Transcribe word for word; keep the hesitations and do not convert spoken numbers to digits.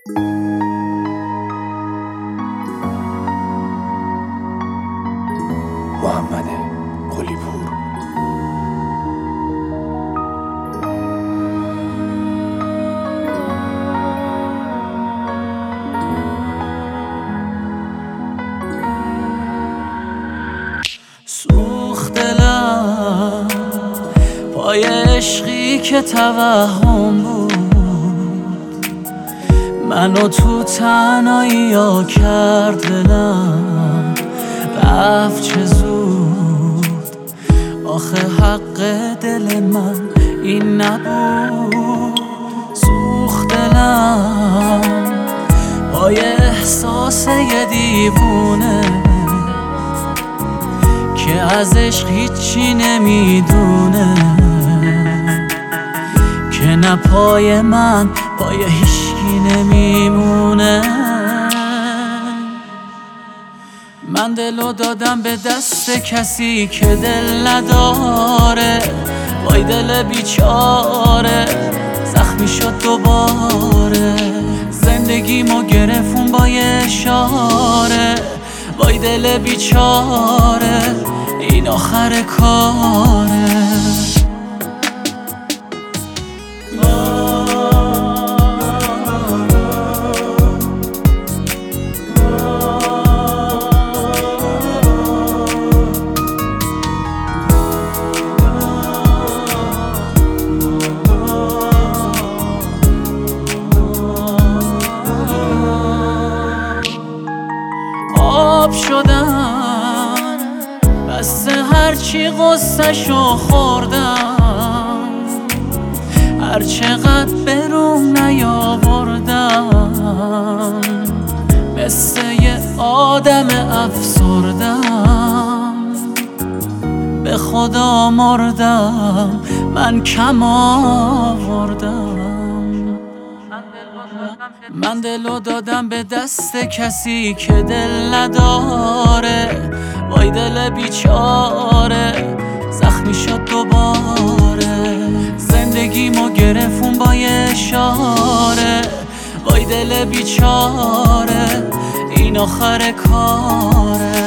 محمد قلی‌پور. سوخت دلم پای عشقی که توهم بود، منو تو تنهایی ها کرد دلم، رفت چه زود. آخه حق دل من این نبود. سوخت دلم پای احساس یه دیوونه که از عشق هیچی نمیدونه، که نه پای من پای هیچکی نمیمونه. من دلو دادم به دست کسی که دل نداره، وای دل بیچاره زخمی شد دوباره. زندگیمو گرفون با یه اشاره، وای دل بیچاره این آخر کاره. آب شدم بس هرچی غصه‌شو خوردم، هر چقدر بروم نیاوردم، مثل یه آدم افسردم. به خدا مردم من کم آوردم. من دلو دادم به دست کسی که دل نداره، وای دل بیچاره زخمی شد دوباره. زندگیمو گرفون با یه اشاره، وای دل بیچاره این آخر کاره.